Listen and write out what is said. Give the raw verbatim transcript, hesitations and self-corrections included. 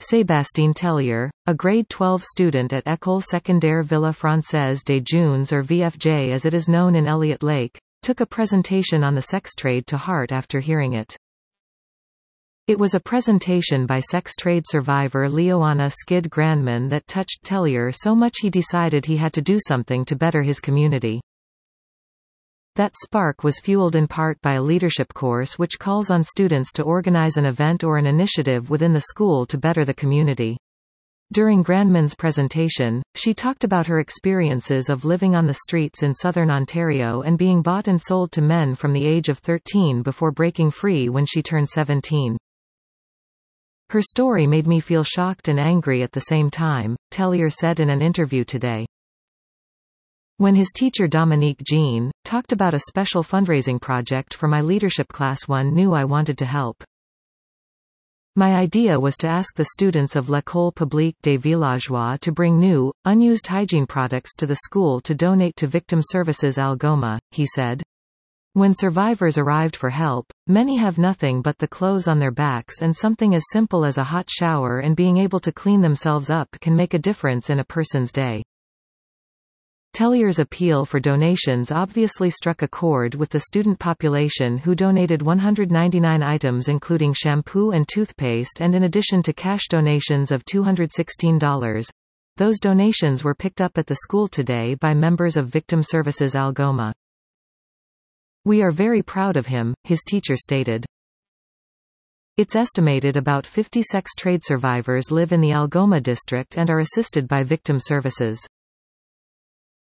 Sébastien Tellier, a grade twelve student at École Secondaire Villa Française des Jeunes or V F J as it is known in Elliott Lake, took a presentation on the sex trade to heart after hearing it. It was a presentation by sex trade survivor Leoana Skid Grandman that touched Tellier so much he decided he had to do something to better his community. That spark was fueled in part by a leadership course which calls on students to organize an event or an initiative within the school to better the community. During Grandman's presentation, she talked about her experiences of living on the streets in southern Ontario and being bought and sold to men from the age of thirteen before breaking free when she turned seventeen. Her story made me feel shocked and angry at the same time, Tellier said in an interview today. When his teacher Dominique Jean talked about a special fundraising project for my leadership class, one knew I wanted to help. My idea was to ask the students of L'École Publique des Villageois to bring new, unused hygiene products to the school to donate to Victim Services Algoma, he said. When survivors arrived for help, many have nothing but the clothes on their backs, and something as simple as a hot shower and being able to clean themselves up can make a difference in a person's day. Tellier's appeal for donations obviously struck a chord with the student population who donated one hundred ninety-nine items including shampoo and toothpaste, and in addition to cash donations of two hundred sixteen dollars. Those donations were picked up at the school today by members of Victim Services Algoma. We are very proud of him, his teacher stated. It's estimated about fifty sex trade survivors live in the Algoma district and are assisted by Victim Services.